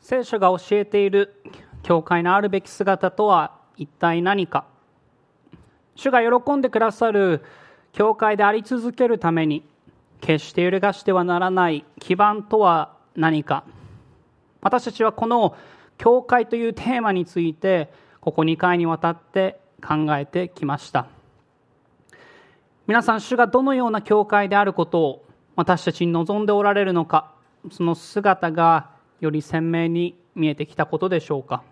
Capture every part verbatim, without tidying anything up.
聖書が教えている教会のあるべき姿とは一体何か。主が喜んでくださる教会であり続けるために決して揺るがしてはならない基盤とは何か。私たちはこの教会というテーマについてここにかいにわたって考えてきました。皆さん、主がどのような教会であることを私たちに望んでおられるのか、その姿がより鮮明に見えてきたことでしょうか。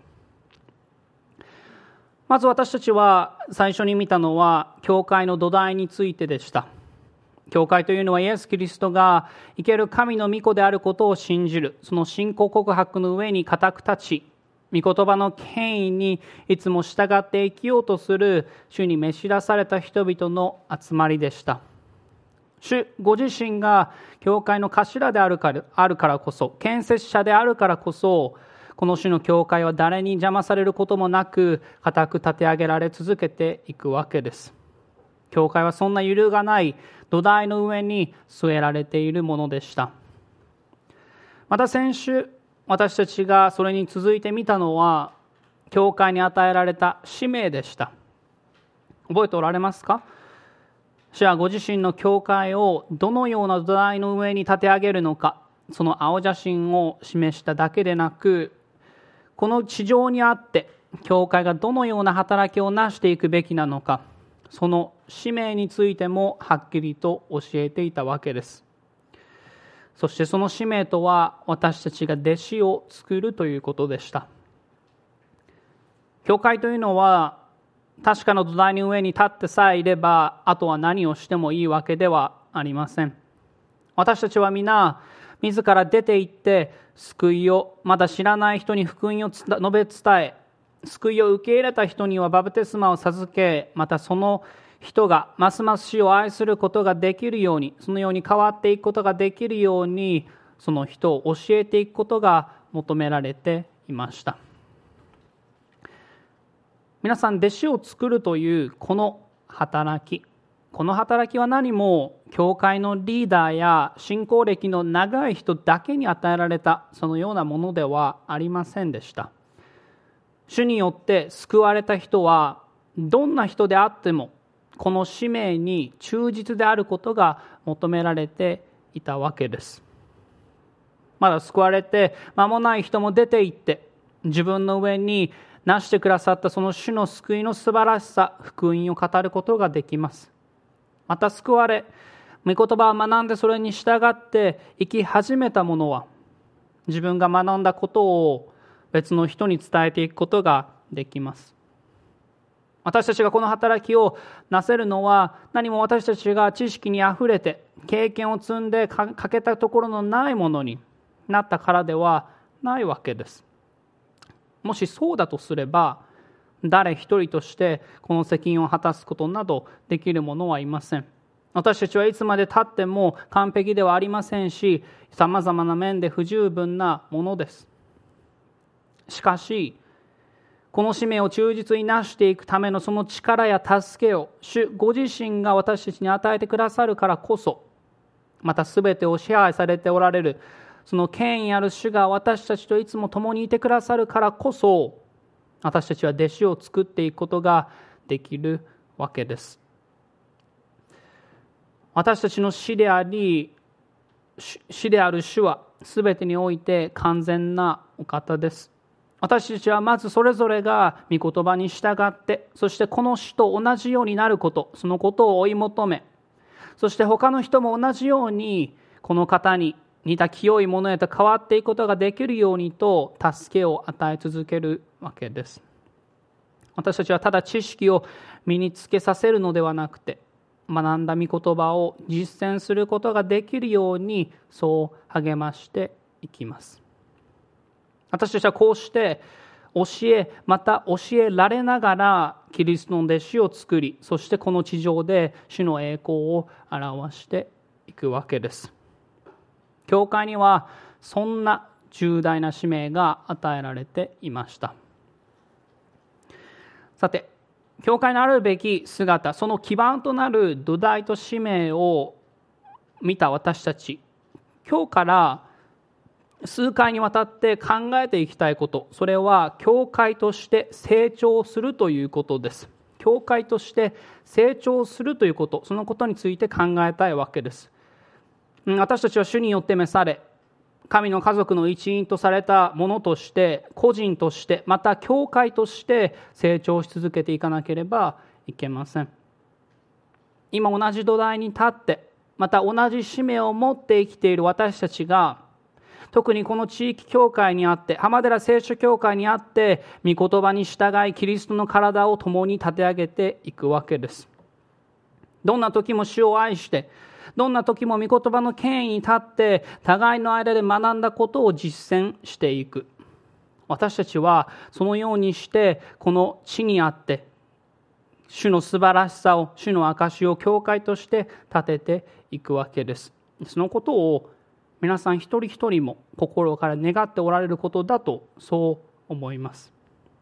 まず私たちは最初に見たのは教会の土台についてでした。教会というのはイエス・キリストが生ける神の御子であることを信じる、その信仰告白の上に固く立ち、御言葉の権威にいつも従って生きようとする主に召し出された人々の集まりでした。主ご自身が教会の頭であるから、あるからこそ、建設者であるからこそ、この主の教会は誰に邪魔されることもなく固く立て上げられ続けていくわけです。教会はそんな揺るがない土台の上に据えられているものでした。また先週私たちがそれに続いて見たのは教会に与えられた使命でした。覚えておられますか？主はご自身の教会をどのような土台の上に立て上げるのか、その青写真を示しただけでなく、この地上にあって教会がどのような働きをなしていくべきなのか、その使命についてもはっきりと教えていたわけです。そしてその使命とは私たちが弟子を作るということでした。教会というのは確かな土台の上に立ってさえいれば、あとは何をしてもいいわけではありません。私たちは皆自ら出て行って救いをまだ知らない人に福音を述べ伝え、救いを受け入れた人にはバプテスマを授け、またその人がますます主を愛することができるように、そのように変わっていくことができるように、その人を教えていくことが求められていました。皆さん、弟子を作るというこの働き、この働きは何も教会のリーダーや信仰歴の長い人だけに与えられたそのようなものではありませんでした。主によって救われた人はどんな人であってもこの使命に忠実であることが求められていたわけです。まだ救われて間もない人も出て行って自分の上になしてくださったその主の救いの素晴らしさ、福音を語ることができます。また救われ、御言葉を学んでそれに従って生き始めた者は、自分が学んだことを別の人に伝えていくことができます。私たちがこの働きをなせるのは、何も私たちが知識にあふれて経験を積んで欠けたところのないものになったからではないわけです。もしそうだとすれば、誰一人としてこの責任を果たすことなどできる者はいません。私たちはいつまで経っても完璧ではありませんし、さまざまな面で不十分なものです。しかし、この使命を忠実になしていくためのその力や助けを主ご自身が私たちに与えてくださるからこそ、また全てを支配されておられるその権威ある主が私たちといつも共にいてくださるからこそ、私たちは弟子を作っていくことができるわけです。私たちの師であり、師である主は全てにおいて完全なお方です。私たちはまずそれぞれが御言葉に従って、そしてこの主と同じようになること、そのことを追い求め、そして他の人も同じようにこの方に似た清いものへと変わっていくことができるようにと助けを与え続けるわけです。私たちはただ知識を身につけさせるのではなくて、学んだ御言葉を実践することができるようにそう励ましていきます。私たちはこうして教え、また教えられながらキリストの弟子を作り、そしてこの地上で主の栄光を表していくわけです。教会にはそんな重大な使命が与えられていました。さて、教会のあるべき姿、その基盤となる土台と使命を見た私たち、今日から数回にわたって考えていきたいこと、それは教会として成長するということです。教会として成長するということ、そのことについて考えたいわけです。私たちは主によって召され、神の家族の一員とされたものとして、個人として、また教会として成長し続けていかなければいけません。今同じ土台に立って、また同じ使命を持って生きている私たちが、特にこの地域教会にあって、浜寺聖書教会にあって、御言葉に従いキリストの体を共に立て上げていくわけです。どんな時も主を愛して、どんな時も御言葉の権威に立って、互いの間で学んだことを実践していく。私たちはそのようにして、この地にあって、主の素晴らしさを、主の証を教会として立てていくわけです。そのことを皆さん一人一人も心から願っておられることだと、そう思います。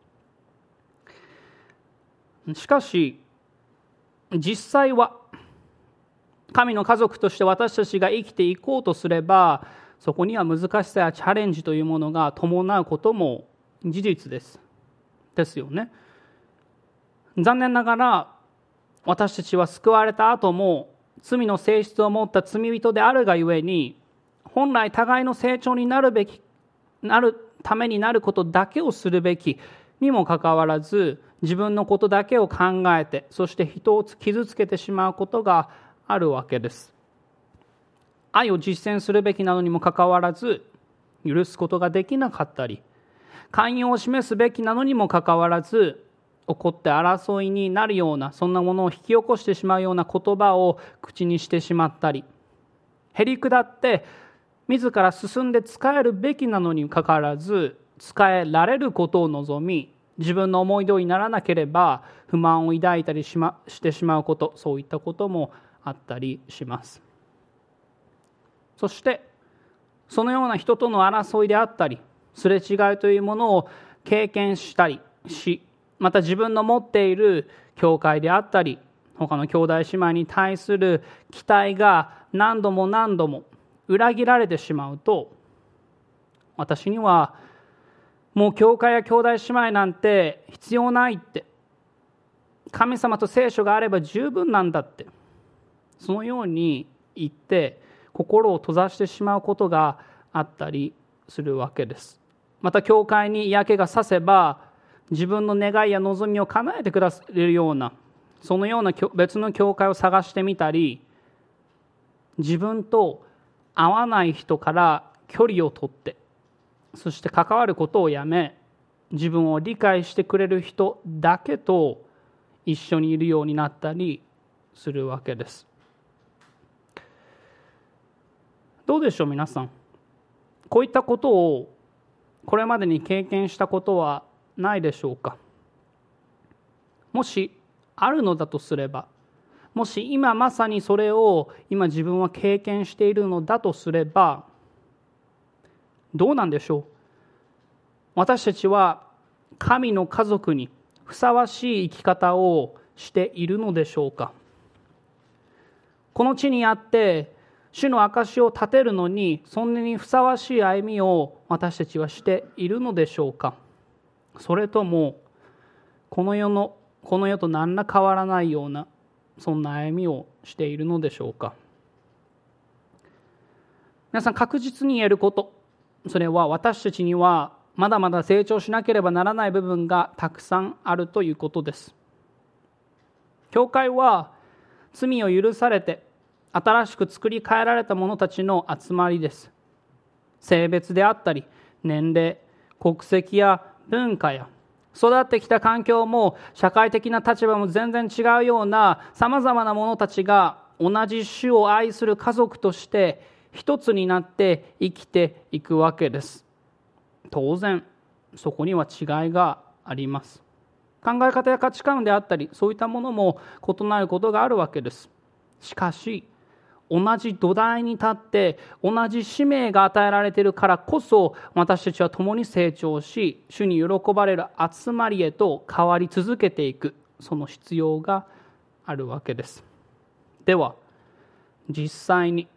しかし、実際は神の家族として私たちが生きていこうとすれば、そこには難しさやチャレンジというものが伴うことも事実です。ですよね。残念ながら私たちは救われた後も罪の性質を持った罪人であるがゆえに、本来互いの成長になるべきなるためになることだけをするべきにもかかわらず、自分のことだけを考えて、そして人を傷つけてしまうことがあるわけです。愛を実践するべきなのにもかかわらず許すことができなかったり、寛容を示すべきなのにもかかわらず怒って争いになるような、そんなものを引き起こしてしまうような言葉を口にしてしまったり、へりくだって自ら進んで仕えるべきなのにかかわらず仕えられることを望み、自分の思い通りにならなければ不満を抱いたりし、ま、してしまうこと、そういったこともあったりします。そしてそのような人との争いであったり、すれ違いというものを経験したりし、また自分の持っている教会であったり、他の兄弟姉妹に対する期待が何度も何度も裏切られてしまうと、私にはもう教会や兄弟姉妹なんて必要ないって、神様と聖書があれば十分なんだって、そのように言って心を閉ざしてしまうことがあったりするわけです。また教会に嫌気がさせば、自分の願いや望みを叶えてくださるような、そのような別の教会を探してみたり、自分と合わない人から距離を取って、そして関わることをやめ、自分を理解してくれる人だけと一緒にいるようになったりするわけです。どうでしょう皆さん、こういったことをこれまでに経験したことはないでしょうか。もしあるのだとすれば、もし今まさにそれを今自分は経験しているのだとすれば、どうなんでしょう。私たちは神の家族にふさわしい生き方をしているのでしょうか。この地にあって主の証を立てるのにそんなにふさわしい歩みを私たちはしているのでしょうか。それともこの世のこの世と何ら変わらないようなそんな歩みをしているのでしょうか。皆さん、確実に言えること、それは私たちにはまだまだ成長しなければならない部分がたくさんあるということです。教会は罪を許されて新しく作り変えられた者たちの集まりです。性別であったり年齢、国籍や文化や育ってきた環境も社会的な立場も全然違うようなさまざまな者たちが同じ主を愛する家族として一つになって生きていくわけです。当然そこには違いがあります。考え方や価値観であったりそういったものも異なることがあるわけです。しかし同じ土台に立って同じ使命が与えられているからこそ、私たちは共に成長し主に喜ばれる集まりへと変わり続けていく、その必要があるわけです。では実際に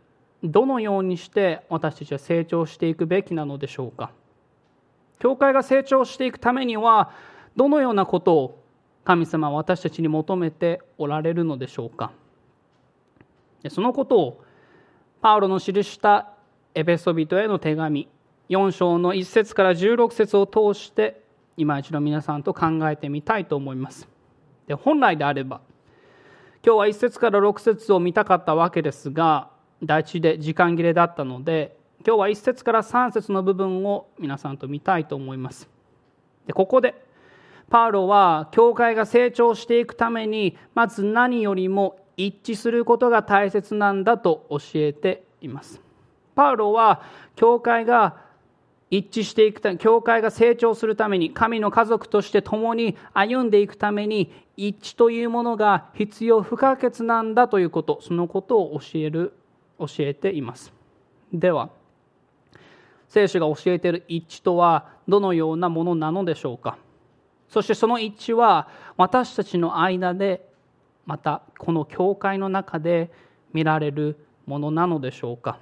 どのようにして私たちは成長していくべきなのでしょうか。教会が成長していくためにはどのようなことを神様は私たちに求めておられるのでしょうか。そのことをパウロの記したエペソビトへの手紙よん章のいち節からじゅうろく節を通して今一度皆さんと考えてみたいと思います。で、本来であれば今日はいち節からろく節を見たかったわけですが、第一で時間切れだったので今日はいち節からさん節の部分を皆さんと見たいと思います。で、ここでパウロは教会が成長していくためにまず何よりも一致することが大切なんだと教えています。パウロは教会が一致していくため、教会が成長するために、神の家族として共に歩んでいくために一致というものが必要不可欠なんだということ、そのことを教える教えています。では聖書が教えている一致とはどのようなものなのでしょうか。そしてその一致は私たちの間で、またこの教会の中で見られるものなのでしょうか。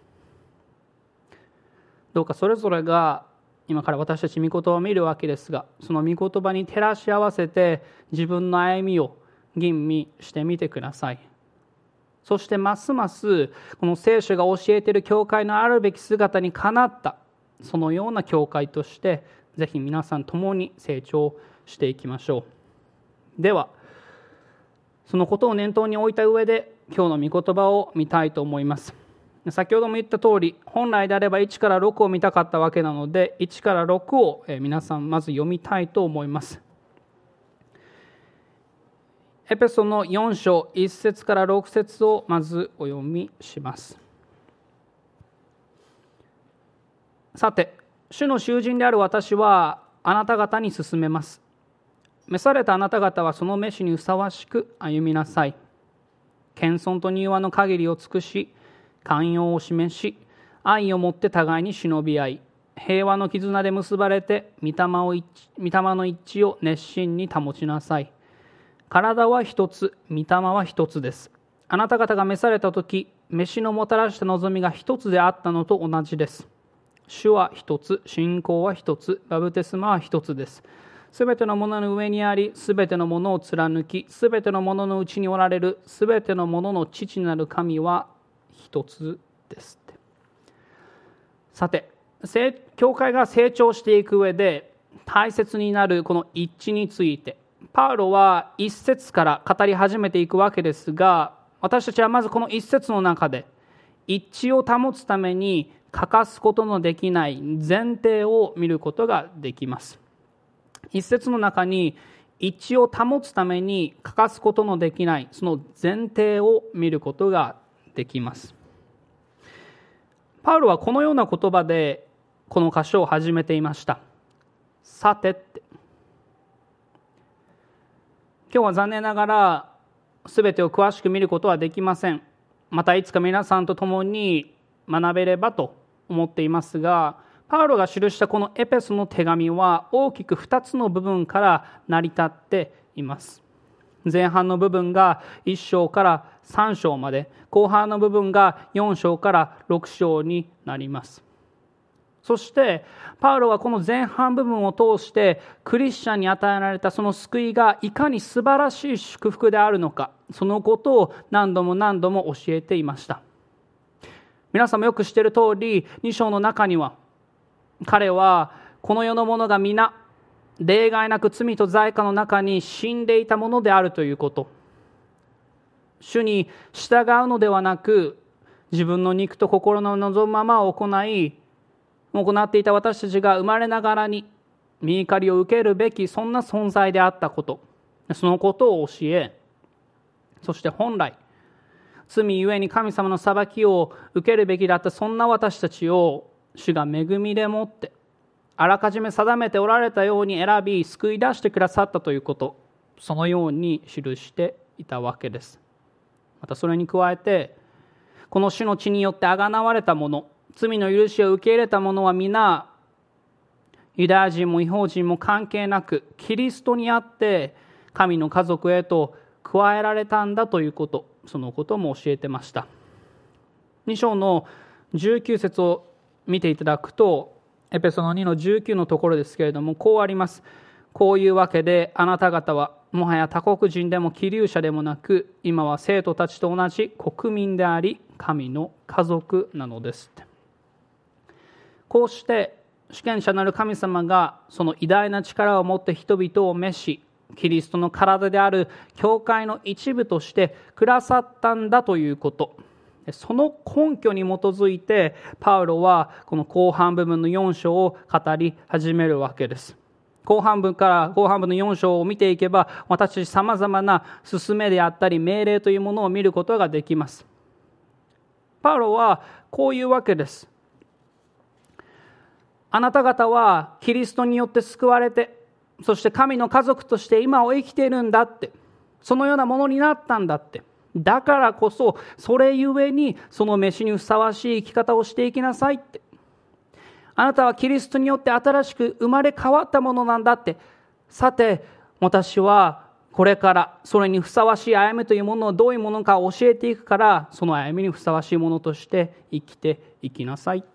どうかそれぞれが今から私たち御言葉を見るわけですが、その御言葉に照らし合わせて自分の歩みを吟味してみてください。そしてますますこの聖書が教えている教会のあるべき姿にかなったそのような教会としてぜひ皆さん共に成長していきましょう。ではそのことを念頭に置いた上で今日の御言葉を見たいと思います。先ほども言った通り、本来であればいちからろくを見たかったわけなのでいちからろくを皆さんまず読みたいと思います。エペソのよん章いち節からろく節をまずお読みします。さて、主の囚人である私はあなた方に勧めます。召されたあなた方はその召しにふさわしく歩みなさい。謙遜と柔和の限りを尽くし、寛容を示し、愛をもって互いに忍び合い、平和の絆で結ばれて御霊を一御霊の一致を熱心に保ちなさい。体は一つ、御霊は一つです。あなた方が召されたとき、召しのもたらした望みが一つであったのと同じです。主は一つ、信仰は一つ、バプテスマは一つです。すべてのものの上にあり、すべてのものを貫き、すべてのもののうちにおられる、すべてのものの父なる神は一つです。さて、教会が成長していく上で大切になるこの一致について、パウロは一節から語り始めていくわけですが、私たちはまずこの一節の中で一致を保つために欠かすことのできない前提を見ることができます。一節の中に一致を保つために欠かすことのできないその前提を見ることができます。パウロはこのような言葉でこの箇所を始めていました。さてって。今日は残念ながら全てを詳しく見ることはできません。またいつか皆さんと共に学べればと思っていますが、パウロが記したこのエペソの手紙は大きくふたつの部分から成り立っています。前半の部分がいっ章からさん章まで、後半の部分がよん章からろく章になります。そしてパウロはこの前半部分を通してクリスチャンに与えられたその救いがいかに素晴らしい祝福であるのか、そのことを何度も何度も教えていました。皆さんもよく知っている通り、に章の中には彼はこの世のものが皆例外なく罪と罪過の中に死んでいたものであるということ、主に従うのではなく自分の肉と心の望むままを行い行っていた私たちが生まれながらに御怒りを受けるべきそんな存在であったこと、そのことを教え、そして本来罪ゆえに神様の裁きを受けるべきだったそんな私たちを主が恵みでもってあらかじめ定めておられたように選び救い出してくださったということ、そのように記していたわけです。またそれに加えて、この主の血によってあがなわれた者、罪の許しを受け入れた者は皆ユダヤ人も異邦人も関係なくキリストにあって神の家族へと加えられたんだということ、そのことも教えてました。 に章のじゅうきゅう節を見ていただくと、エペソのにのじゅうきゅうのところですけれども、こうあります。こういうわけであなた方はもはや他国人でも寄留者でもなく、今は生徒たちと同じ国民であり、神の家族なのです。こうして主権者なる神様がその偉大な力を持って人々を召し、キリストの体である教会の一部としてくださったんだということ、その根拠に基づいてパウロはこの後半部分のよん章を語り始めるわけです。後半部から後半部のよん章を見ていけば、私さまざまな勧めであったり命令というものを見ることができます。パウロはこういうわけです。あなた方はキリストによって救われて、そして神の家族として今を生きているんだって、そのようなものになったんだって、だからこそそれゆえにその召しにふさわしい生き方をしていきなさいって、あなたはキリストによって新しく生まれ変わったものなんだって、さて私はこれからそれにふさわしい歩みというものをどういうものか教えていくから、その歩みにふさわしいものとして生きていきなさいって。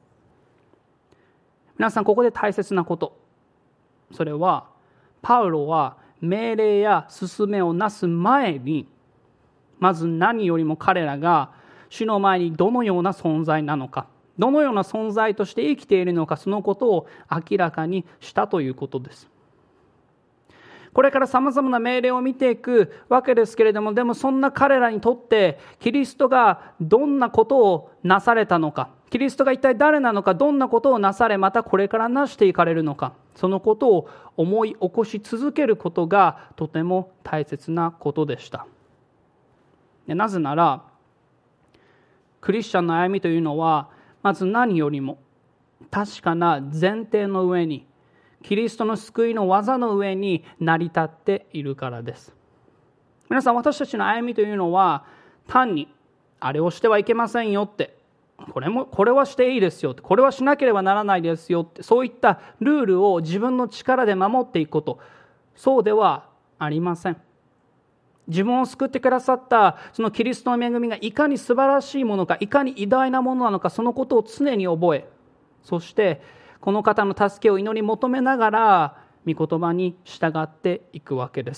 皆さん、ここで大切なこと、それはパウロは命令や勧めをなす前に、まず何よりも彼らが主の前にどのような存在なのか、どのような存在として生きているのか、そのことを明らかにしたということです。これからさまざまな命令を見ていくわけですけれども、でもそんな彼らにとってキリストがどんなことをなされたのか、キリストが一体誰なのか、どんなことをなされ、またこれからなしていかれるのか、そのことを思い起こし続けることがとても大切なことでした。なぜならクリスチャンの歩みというのは、まず何よりも確かな前提の上に、キリストの救いの技の上に成り立っているからです。皆さん、私たちの歩みというのは単にあれをしてはいけませんよって、これもこれはしていいですよって、これはしなければならないですよって、そういったルールを自分の力で守っていくこと、そうではありません。自分を救ってくださったそのキリストの恵みがいかに素晴らしいものか、いかに偉大なものなのか、そのことを常に覚え、そしてこの方の助けを祈り求めながら御言葉に従っていくわけです。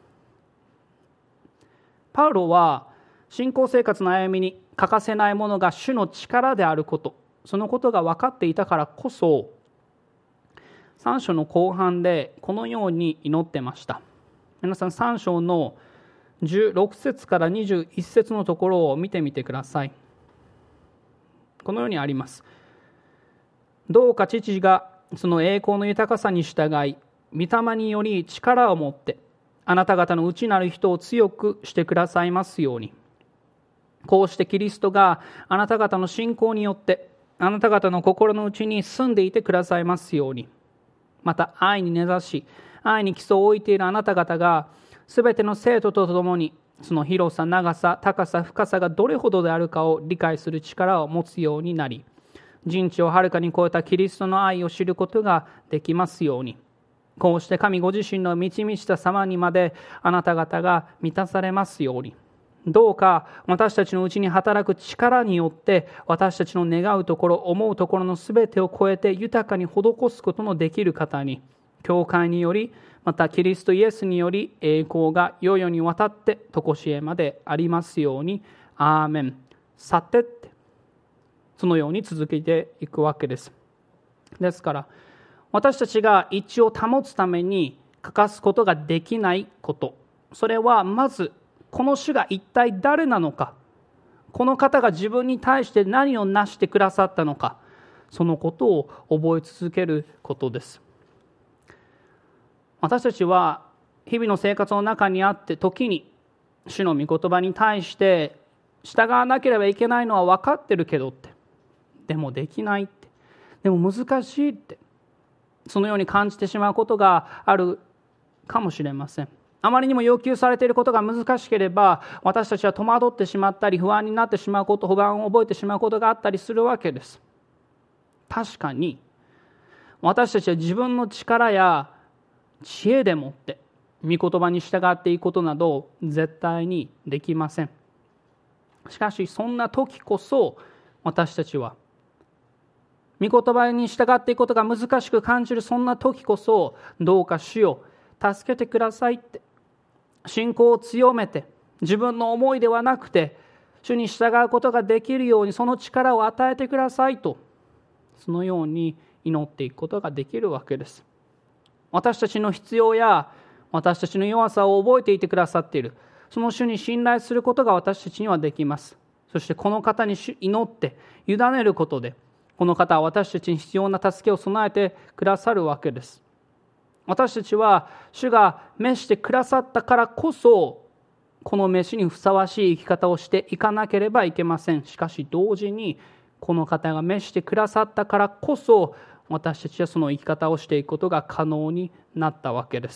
パウロは信仰生活の歩みに欠かせないものが主の力であること、そのことが分かっていたからこそ、さん章の後半でこのように祈ってました。皆さん、さん章のじゅうろく節からにじゅういち節のところを見てみてください。このようにあります。どうか父がその栄光の豊かさに従い、御霊により力を持ってあなた方の内なる人を強くしてくださいますように。こうしてキリストがあなた方の信仰によってあなた方の心の内に住んでいてくださいますように。また愛に根ざし、愛に基礎を置いているあなた方がすべての生徒とともに、その広さ、長さ、高さ、深さがどれほどであるかを理解する力を持つようになり、人知をはるかに超えたキリストの愛を知ることができますように。こうして神ご自身の満ち満ちた様にまであなた方が満たされますように。どうか私たちのうちに働く力によって私たちの願うところ、思うところのすべてを超えて豊かに施すことのできる方に、教会により、またキリストイエスにより栄光が世々にわたって常しえまでありますように。アーメン。さてって、そのように続けていくわけです。ですから私たちが一致を保つために欠かすことができないこと、それはまずこの主が一体誰なのか、この方が自分に対して何をなしてくださったのか、そのことを覚え続けることです。私たちは日々の生活の中にあって時に主の御言葉に対して従わなければいけないのは分かってるけどって、でもできないって、でも難しいって、そのように感じてしまうことがあるかもしれません。あまりにも要求されていることが難しければ、私たちは戸惑ってしまったり、不安になってしまうこと、不安を覚えてしまうことがあったりするわけです。確かに私たちは自分の力や知恵でもって御言葉に従っていくことなど絶対にできません。 しかしそんな時こそ私たちは御言葉に従っていくことが難しく感じるそんな時こそ、どうか主よ助けてくださいって信仰を強めて、自分の思いではなくて主に従うことができるようにその力を与えてくださいと、そのように祈っていくことができるわけです。私たちの必要や私たちの弱さを覚えていてくださっている、その主に信頼することが私たちにはできます。そしてこの方に祈って委ねることで、この方は私たちに必要な助けを備えてくださるわけです。私たちは主が召してくださったからこそ、この召しにふさわしい生き方をしていかなければいけません。しかし同時にこの方が召してくださったからこそ、私たちはその生き方をしていくことが可能になったわけです。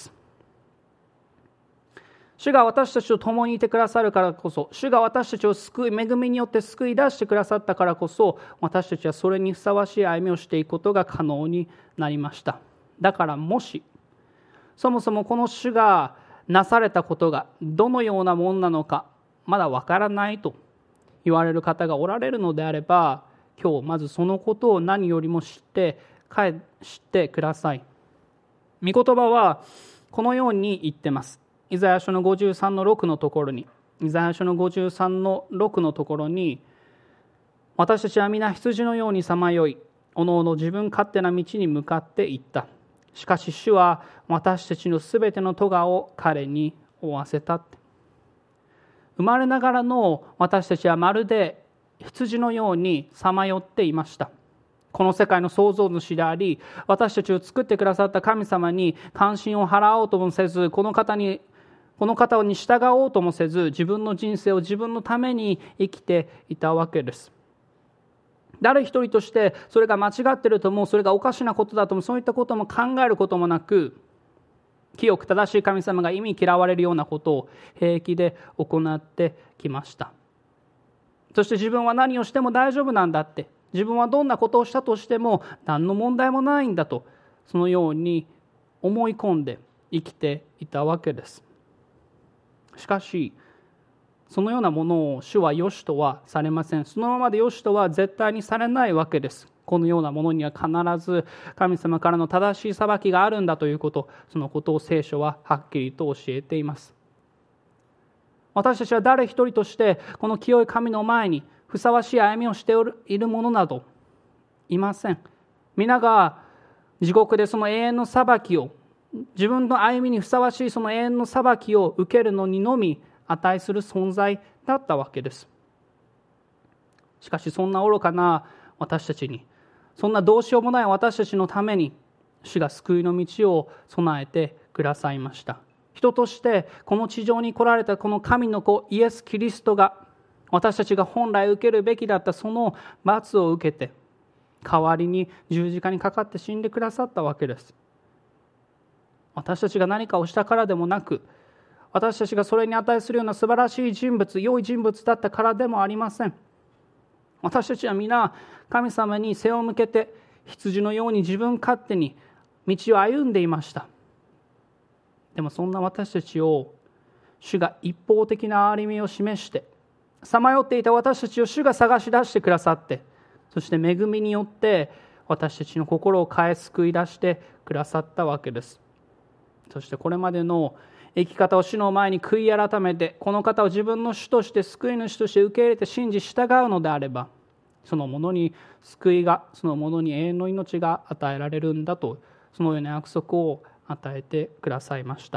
主が私たちと共にいてくださるからこそ、主が私たちを救い、恵みによって救い出してくださったからこそ、私たちはそれにふさわしい歩みをしていくことが可能になりました。だからもし、そもそもこの主がなされたことがどのようなものなのか、まだわからないと言われる方がおられるのであれば、今日まずそのことを何よりも知って、知ってください。御言葉はこのように言ってます。イザヤ書のごじゅうさんのろくのところに、イザヤ書のごじゅうさんのろくのところに、私たちは皆羊のようにさまよい、おのおの自分勝手な道に向かっていった。しかし主は私たちのすべての咎を彼に負わせた。生まれながらの私たちはまるで羊のようにさまよっていました。この世界の創造主であり、私たちを作ってくださった神様に関心を払おうともせず、この方にこの方に従おうともせず、自分の人生を自分のために生きていたわけです。誰一人としてそれが間違っているとも、それがおかしなことだとも、そういったことも考えることもなく、清く正しい神様が忌み嫌われるようなことを平気で行ってきました。そして自分は何をしても大丈夫なんだって、自分はどんなことをしたとしても何の問題もないんだと、そのように思い込んで生きていたわけです。しかしそのようなものを主は良しとはされません。そのままで良しとは絶対にされないわけです。このようなものには必ず神様からの正しい裁きがあるんだということ、そのことを聖書ははっきりと教えています。私たちは誰一人としてこの清い神の前にふさわしい歩みをしているものなどいません。皆が地獄でその永遠の裁きを、自分の歩みにふさわしいその永遠の裁きを受けるのにのみ値する存在だったわけです。しかしそんな愚かな私たちに、そんなどうしようもない私たちのために、主が救いの道を備えてくださいました。人としてこの地上に来られたこの神の子イエス・キリストが、私たちが本来受けるべきだったその罰を受けて、代わりに十字架にかかって死んでくださったわけです。私たちが何かをしたからでもなく、私たちがそれに値するような素晴らしい人物、良い人物だったからでもありません。私たちは皆神様に背を向けて、羊のように自分勝手に道を歩んでいました。でもそんな私たちを主が一方的な歩みを示して、さまよっていた私たちを主が探し出してくださって、そして恵みによって私たちの心を変え救い出してくださったわけです。そしてこれまでの生き方を主の前に悔い改めて、この方を自分の主として救い主として受け入れて信じ従うのであれば、そのものに救いが、そのものに永遠の命が与えられるんだと、そのような約束を与えてくださいました。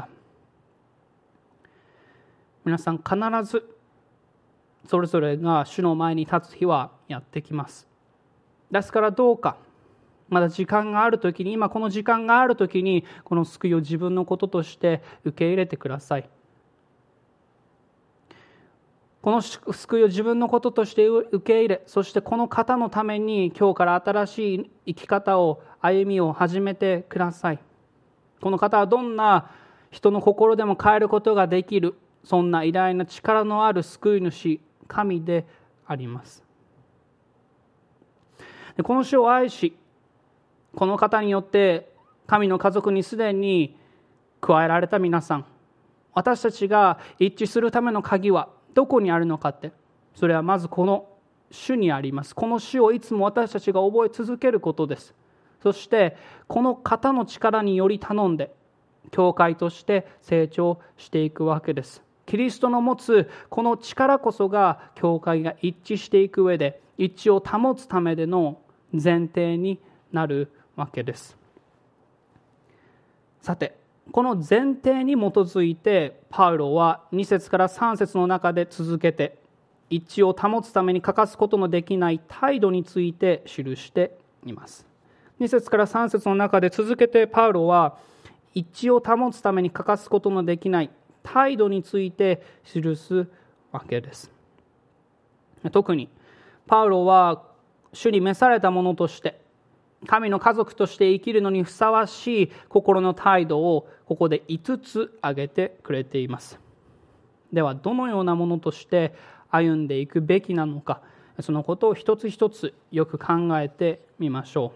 皆さん、必ずそれぞれが主の前に立つ日はやってきます。ですからどうか、まだ時間があるときに、今この時間があるときに、この救いを自分のこととして受け入れてください。この救いを自分のこととして受け入れ、そしてこの方のために今日から新しい生き方を、歩みを始めてください。この方はどんな人の心でも変えることができる、そんな偉大な力のある救い主、神であります。この主を愛し、この方によって神の家族にすでに加えられた皆さん、私たちが一致するための鍵はどこにあるのかって、 それはまずこの主にあります。この主をいつも私たちが覚え続けることです。そしてこの方の力により頼んで教会として成長していくわけです。キリストの持つこの力こそが教会が一致していく上で一致を保つためでの前提になるわけです。さて、この前提に基づいてパウロはに節からさん節の中で続けて一致を保つために欠かすことのできない態度について記しています。に節からさん節の中で続けてパウロは一致を保つために欠かすことのできない態度について記すわけです。特にパウロは主に召された者として神の家族として生きるのにふさわしい心の態度をここでいつつ挙げてくれています。ではどのようなものとして歩んでいくべきなのか、そのことを一つ一つよく考えてみましょ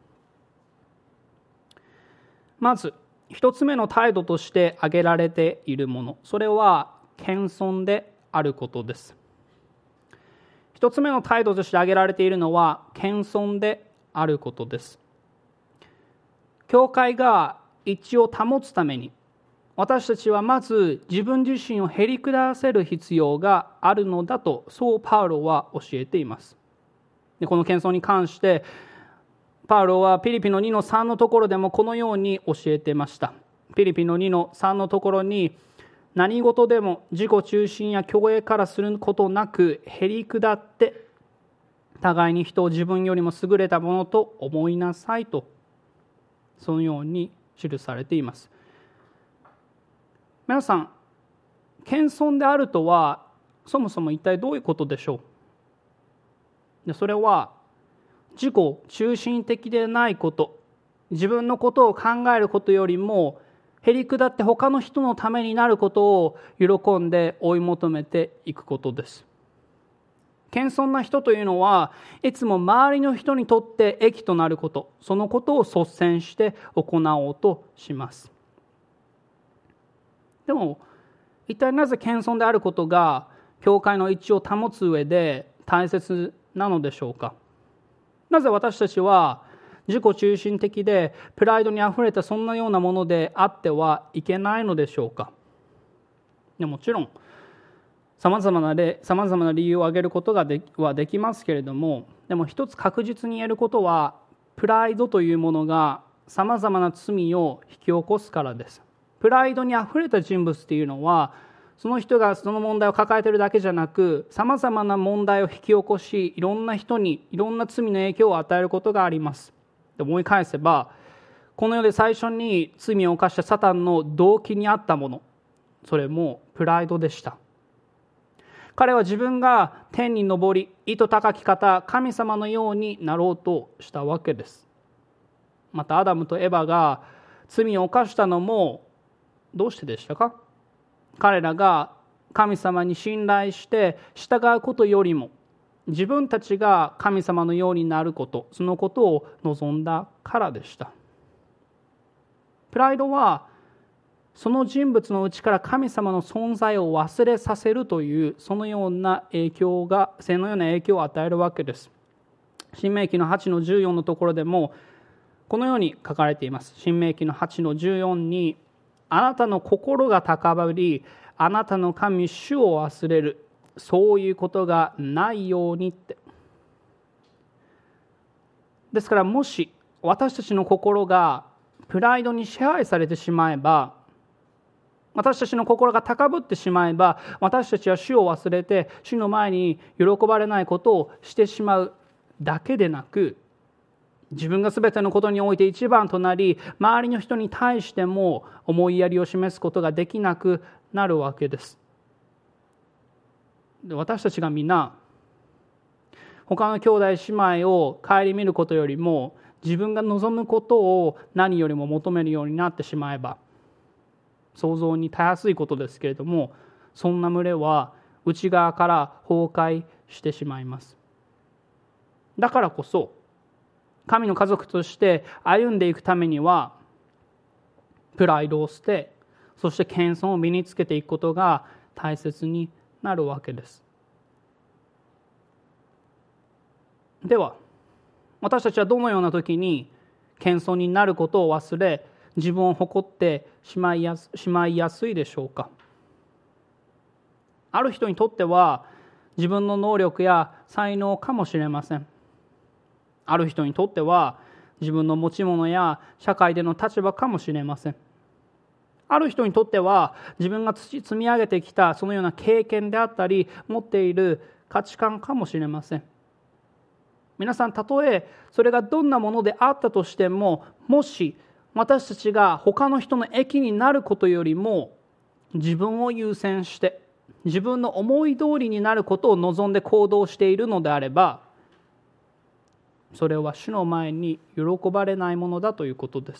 う。まず一つ目の態度として挙げられているもの、それは謙遜であることです。一つ目の態度として挙げられているのは謙遜であることです。教会が一致を保つために私たちはまず自分自身をへり下せる必要があるのだと、そうパウロは教えています。でこの謙遜に関してパウロはピリピのにのさんのところでもこのように教えていました。ピリピのにのさんのところに、何事でも自己中心や虚栄からすることなくへり下って互いに人を自分よりも優れたものと思いなさいと、そのように記されています。皆さん、謙遜であるとはそもそも一体どういうことでしょう。でそれは自己中心的でないこと、自分のことを考えることよりもへり下って他の人のためになることを喜んで追い求めていくことです。謙遜な人というのはいつも周りの人にとって益となること、そのことを率先して行おうとします。でも一体なぜ謙遜であることが教会の一致を保つ上で大切なのでしょうか。なぜ私たちは自己中心的でプライドにあふれたそんなようなものであってはいけないのでしょうか。でもちろんさまざまな例、さまざまな理由を挙げることがではできますけれども、でも一つ確実に言えることは、プライドというものがさまざまな罪を引き起こすからです。プライドにあふれた人物というのは、その人がその問題を抱えているだけじゃなく、さまざまな問題を引き起こし、いろんな人にいろんな罪の影響を与えることがあります。で思い返せば、この世で最初に罪を犯したサタンの動機にあったもの、それもプライドでした。彼は自分が天に昇り、意図高き方、神様のようになろうとしたわけです。またアダムとエバが罪を犯したのもどうしてでしたか。彼らが神様に信頼して従うことよりも、自分たちが神様のようになること、そのことを望んだからでした。プライドはその人物のうちから神様の存在を忘れさせるという、そのような影響が、そのような影響を与えるわけです。申命記のはちのじゅうよんのところでもこのように書かれています。申命記のはちのじゅうよんに、あなたの心が高ぶり、あなたの神主を忘れる、そういうことがないようにって。ですからもし私たちの心がプライドに支配されてしまえば、私たちの心が高ぶってしまえば、私たちは主を忘れて主の前に喜ばれないことをしてしまうだけでなく、自分が全てのことにおいて一番となり、周りの人に対しても思いやりを示すことができなくなるわけです。で私たちがみんな他の兄弟姉妹を顧みることよりも、自分が望むことを何よりも求めるようになってしまえば、想像にたやすいことですけれども、そんな群れは内側から崩壊してしまいます。だからこそ神の家族として歩んでいくためには、プライドを捨て、そして謙遜を身につけていくことが大切になるわけです。 では私たちはどのような時に謙遜になることを忘れ、自分を誇ってしまいやす、しまいやすいでしょうか。ある人にとっては自分の能力や才能かもしれません。ある人にとっては自分の持ち物や社会での立場かもしれません。ある人にとっては自分が積み上げてきたそのような経験であったり、持っている価値観かもしれません。皆さん、たとえそれがどんなものであったとしても、もし私たちが他の人の益になることよりも自分を優先して自分の思い通りになることを望んで行動しているのであれば、それは主の前に喜ばれないものだということです。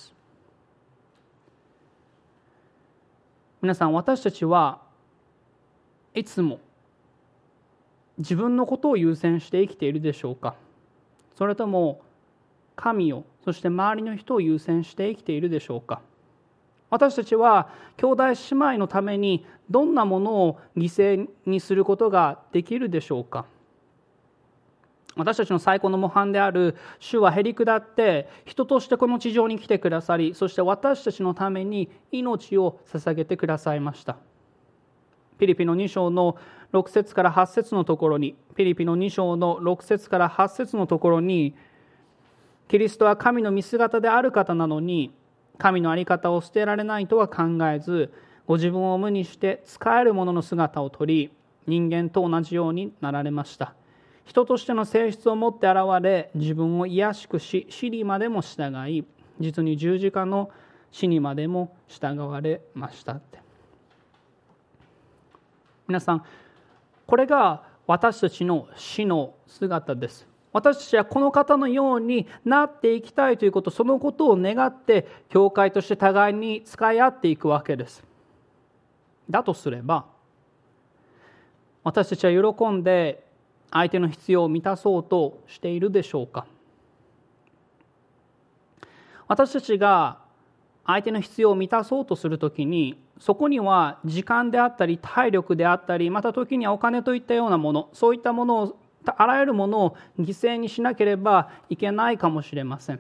皆さん、私たちはいつも自分のことを優先して生きているでしょうか。それとも神を、そして周りの人を優先して生きているでしょうか。私たちは兄弟姉妹のためにどんなものを犠牲にすることができるでしょうか。私たちの最高の模範である主はへり下って人としてこの地上に来てくださり、そして私たちのために命を捧げてくださいました。ピリピのに章のろく節からはち節のところに、ピリピのに章のろく節からはち節のところに、キリストは神の見姿である方なのに、神の在り方を捨てられないとは考えず、ご自分を無にして仕える者の姿をとり、人間と同じようになられました。人としての性質を持って現れ、自分を卑しくし、死にまでも従い、実に十字架の死にまでも従われましたって。皆さん、これが私たちの死の姿です。私たちはこの方のようになっていきたいということ、そのことを願って教会として互いに使い合っていくわけです。だとすれば、私たちは喜んで相手の必要を満たそうとしているでしょうか。私たちが相手の必要を満たそうとするときに、そこには時間であったり体力であったり、また時にはお金といったようなもの、そういったものを、あらゆるものを犠牲にしなければいけないかもしれません。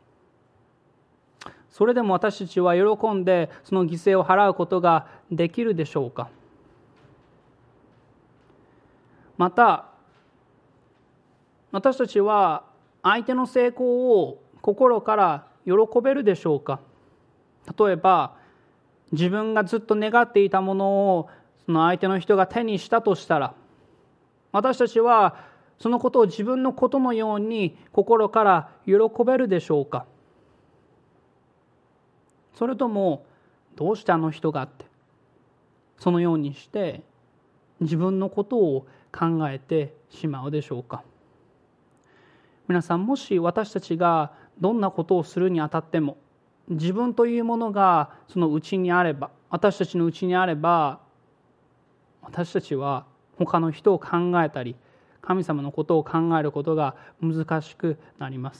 それでも私たちは喜んでその犠牲を払うことができるでしょうか。また私たちは相手の成功を心から喜べるでしょうか。例えば自分がずっと願っていたものをその相手の人が手にしたとしたら、私たちはそのことを自分のことのように心から喜べるでしょうか。それともどうしてあの人がってそのようにして自分のことを考えてしまうでしょうか。皆さん、もし私たちがどんなことをするにあたっても自分というものがそのうちにあれば、私たちのうちにあれば、私たちは他の人を考えたり神様のことを考えることが難しくなります。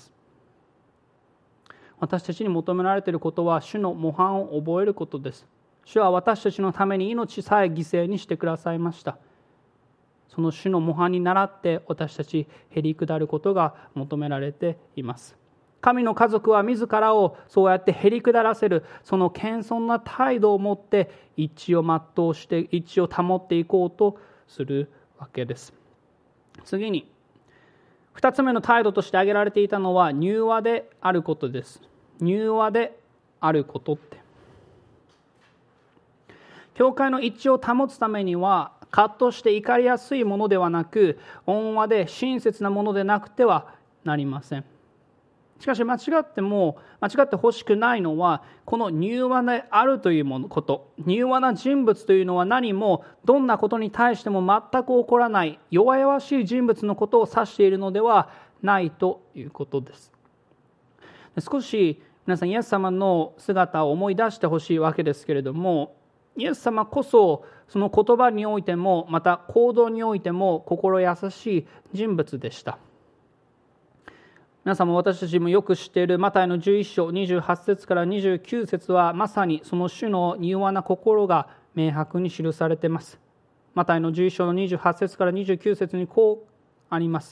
私たちに求められていることは主の模範を覚えることです。主は私たちのために命さえ犠牲にしてくださいました。その主の模範に倣って私たちへり下ることが求められています。神の家族は自らをそうやってへり下らせる、その謙遜な態度を持って一致を全うして一致を保っていこうとするわけです。次に二つ目の態度として挙げられていたのは柔和であることです。柔和であることって、教会の一致を保つためには葛藤して怒りやすいものではなく、温和で親切なものでなくてはなりません。しかし間違っても間違ってほしくないのは、この柔和であるということ、柔和な人物というのは何もどんなことに対しても全く起こらない弱々しい人物のことを指しているのではないということです。少し皆さんイエス様の姿を思い出してほしいわけですけれども、イエス様こそその言葉においてもまた行動においても心優しい人物でした。皆さんも私たちもよく知っているマタイのじゅういっ章にじゅうはち節からにじゅうきゅう節はまさにその主の柔和な心が明白に記されています。マタイのじゅういっ章のにじゅうはち節からにじゅうきゅう節にこうあります。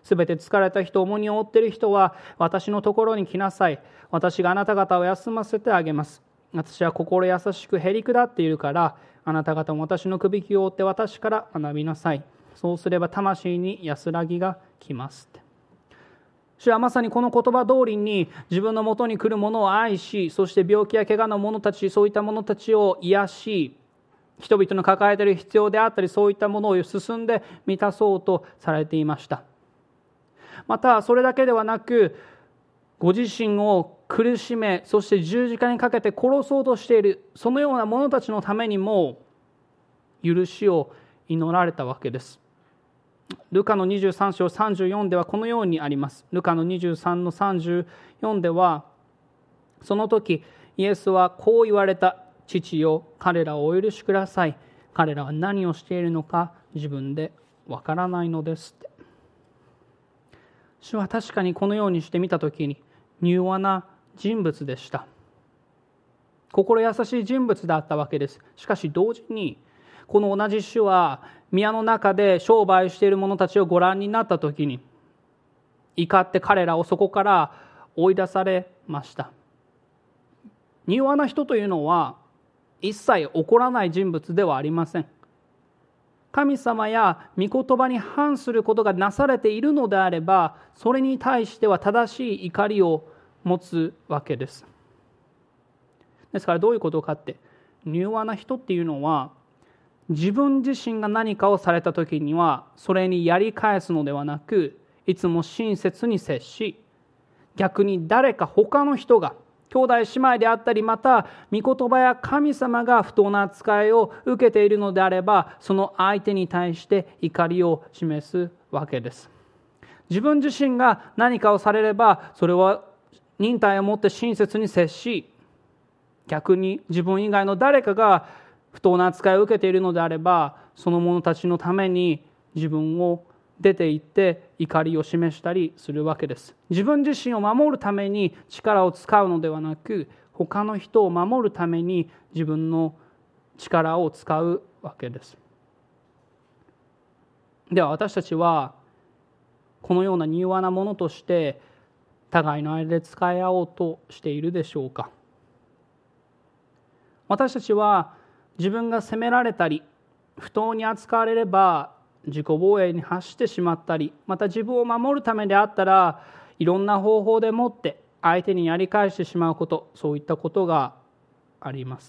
すべて疲れた人、重荷を負っている人は私のところに来なさい。私があなた方を休ませてあげます。私は心優しくへり下っているから、あなた方も私のくびきを追って私から学びなさい。そうすれば魂に安らぎが来ますって。主はまさにこの言葉通りに自分のもとに来る者を愛し、そして病気や怪我の者たち、そういった者たちを癒し、人々の抱えている必要であったり、そういったものを進んで満たそうとされていました。またそれだけではなく、ご自身を苦しめ、そして十字架にかけて殺そうとしているそのような者たちのためにも許しを祈られたわけです。ルカのにじゅうさん章さんじゅうよんではこのようにあります。ルカのにじゅうさんのさんじゅうよんでは、その時イエスはこう言われた。父よ、彼らをお許しください。彼らは何をしているのか自分でわからないのですって。主は確かにこのようにして見たときに柔和な人物でした。心優しい人物だったわけです。しかし同時にこの同じ主は宮の中で商売している者たちをご覧になったときに怒って彼らをそこから追い出されました。柔和な人というのは一切怒らない人物ではありません。神様や御言葉に反することがなされているのであれば、それに対しては正しい怒りを持つわけです。ですからどういうことかって、柔和な人っていうのは自分自身が何かをされた時にはそれにやり返すのではなく、いつも親切に接し、逆に誰か他の人が兄弟姉妹であったり、また御言葉や神様が不当な扱いを受けているのであれば、その相手に対して怒りを示すわけです。自分自身が何かをされれば、それは忍耐を持って親切に接し、逆に自分以外の誰かが不当な扱いを受けているのであれば、その者たちのために自分を出て行って怒りを示したりするわけです。自分自身を守るために力を使うのではなく、他の人を守るために自分の力を使うわけです。では私たちはこのような柔和なものとして互いの間で使い合おうとしているでしょうか。私たちは自分が責められたり不当に扱われれば自己防衛に走ってしまったり、また自分を守るためであったらいろんな方法でもって相手にやり返してしまうこと、そういったことがあります。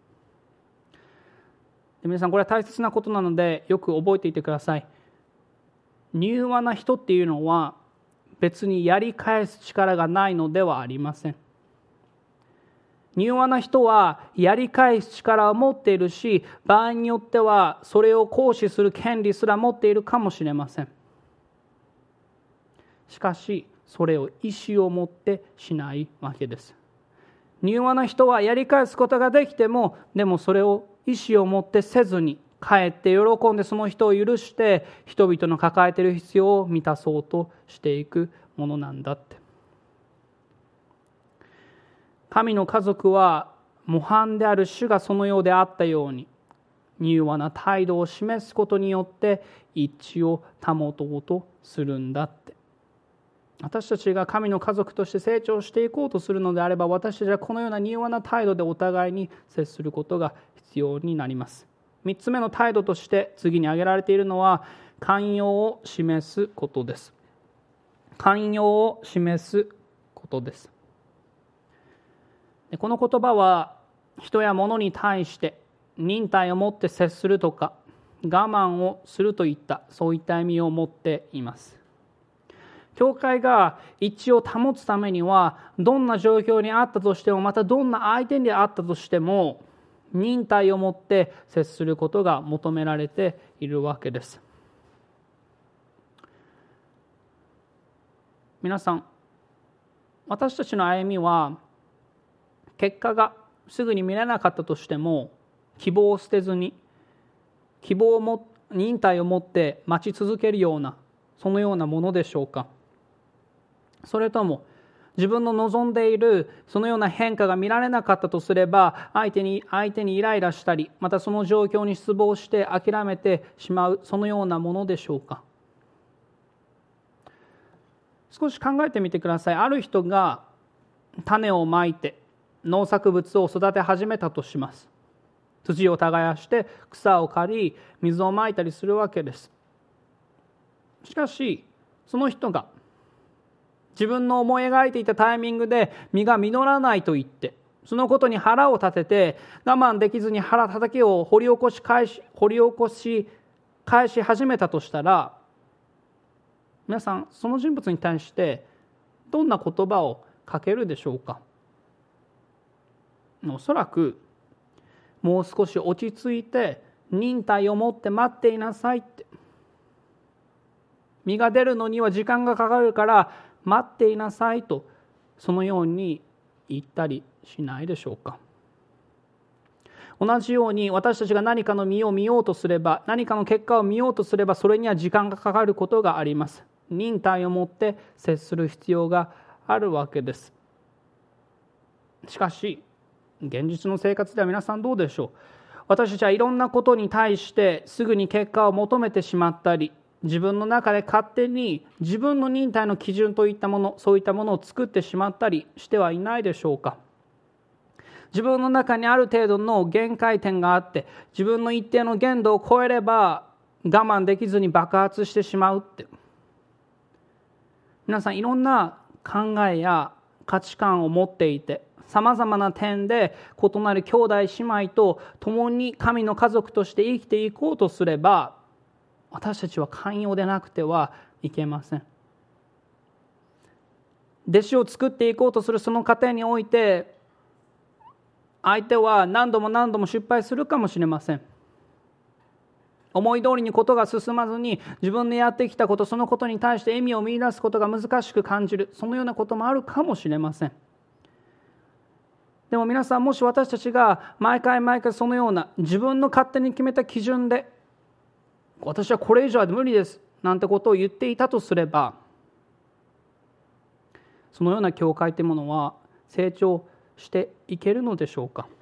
で皆さん、これは大切なことなのでよく覚えていてください。柔和な人っていうのは別にやり返す力がないのではありません。柔和な人はやり返す力を持っているし、場合によってはそれを行使する権利すら持っているかもしれません。しかしそれを意思を持ってしないわけです。柔和な人はやり返すことができても、でもそれを意思を持ってせずに、かえって喜んでその人を許して人々の抱えている必要を満たそうとしていくものなんだって。神の家族は模範である主がそのようであったように、柔和な態度を示すことによって一致を保とうとするんだって。私たちが神の家族として成長していこうとするのであれば、私たちはこのような柔和な態度でお互いに接することが必要になります。三つ目の態度として次に挙げられているのは、寛容を示すことです。寛容を示すことです。この言葉は人や物に対して忍耐を持って接するとか我慢をするといったそういった意味を持っています。教会が一致を保つためには、どんな状況にあったとしても、またどんな相手であったとしても忍耐を持って接することが求められているわけです。皆さん、私たちの歩みは結果がすぐに見れなかったとしても、希望を捨てずに希望をも忍耐を持って待ち続けるような、そのようなものでしょうか。それとも自分の望んでいるそのような変化が見られなかったとすれば、相手に相手にイライラしたり、またその状況に失望して諦めてしまう、そのようなものでしょうか。 少し考えてみてください。ある人が種をまいて農作物を育て始めたとします。土を耕して草を刈り水をまいたりするわけです。しかしその人が自分の思い描いていたタイミングで実が実らないと言って、そのことに腹を立てて我慢できずに腹叩きを掘り起こし返し掘り起こし返し始めたとしたら、皆さんその人物に対してどんな言葉をかけるでしょうか。おそらくもう少し落ち着いて忍耐を持って待っていなさいって、実が出るのには時間がかかるから待っていなさいと、そのように言ったりしないでしょうか。同じように私たちが何かの実を見ようとすれば、何かの結果を見ようとすれば、それには時間がかかることがあります。忍耐を持って接する必要があるわけです。しかし現実の生活では皆さんどうでしょう。私たちはいろんなことに対してすぐに結果を求めてしまったり、自分の中で勝手に自分の忍耐の基準といったもの、そういったものを作ってしまったりしてはいないでしょうか。自分の中にある程度の限界点があって、自分の一定の限度を超えれば我慢できずに爆発してしまうって、皆さんいろんな考えや価値観を持っていて、さまざまな点で異なる兄弟姉妹と共に神の家族として生きていこうとすれば、私たちは寛容でなくてはいけません。弟子を作っていこうとするその過程において、相手は何度も何度も失敗するかもしれません。思い通りにことが進まずに、自分でやってきたこと、そのことに対して意味を見出すことが難しく感じる、そのようなこともあるかもしれません。でも皆さん、もし私たちが毎回毎回そのような自分の勝手に決めた基準で、私はこれ以上は無理ですなんてことを言っていたとすれば、そのような教会というものは成長していけるのでしょうか。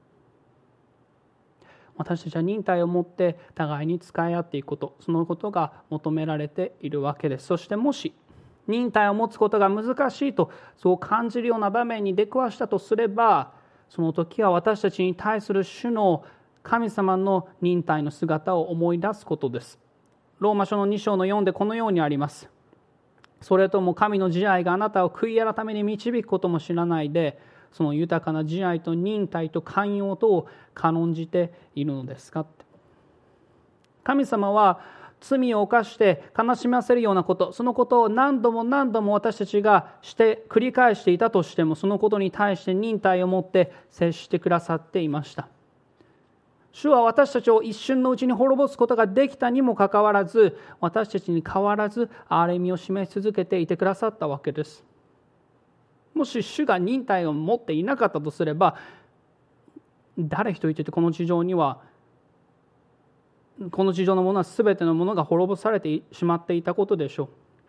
私たちは忍耐を持って互いに使い合っていくこと、そのことが求められているわけです。そしてもし忍耐を持つことが難しいとそう感じるような場面に出くわしたとすれば、その時は私たちに対する主の神様の忍耐の姿を思い出すことです。ローマ書のに章のよんでこのようにあります。それとも神の慈愛があなたを悔い改めに導くことも知らないで、その豊かな慈愛と忍耐と寛容とを軽んじているのですかって。神様は罪を犯して悲しませるようなこと、そのことを何度も何度も私たちがして繰り返していたとしても、そのことに対して忍耐を持って接してくださっていました。主は私たちを一瞬のうちに滅ぼすことができたにもかかわらず、私たちに変わらず憐れみを示し続けていてくださったわけです。もし主が忍耐を持っていなかったとすれば、誰一人といってこの地上にはこの地上のものは全てのものが滅ぼされてしまっていたことでしょう。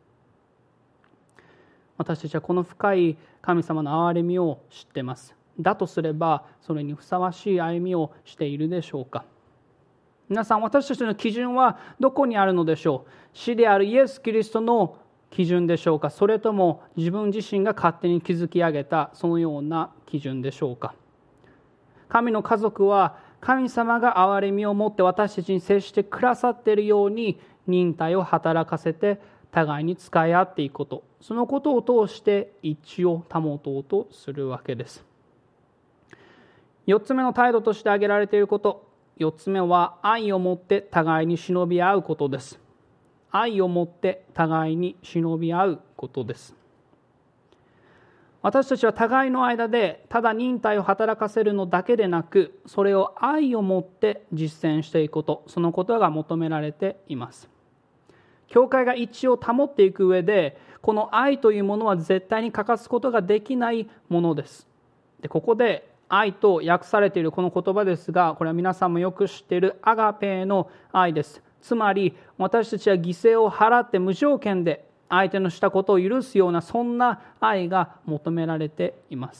私たちはこの深い神様の憐れみを知っています。だとすればそれにふさわしい歩みをしているでしょうか。皆さん、私たちの基準はどこにあるのでしょう。死であるイエス・キリストの基準でしょうか、それとも自分自身が勝手に築き上げたそのような基準でしょうか。神の家族は神様が憐れみを持って私たちに接してくださっているように忍耐を働かせて互いに使い合っていくこと、そのことを通して一致を保とうとするわけです。よっつめの態度として挙げられていること、よっつめは愛を持って互いに忍び合うことです。愛を持って互いに忍び合うことです。私たちは互いの間でただ忍耐を働かせるのだけでなく、それを愛を持って実践していくこと、そのことが求められています。教会が一致を保っていく上で、この愛というものは絶対に欠かすことができないものです。で、ここで愛と訳されているこの言葉ですが、これは皆さんもよく知っているアガペの愛です。つまり私たちは犠牲を払って無条件で相手のしたことを許すような、そんな愛が求められています。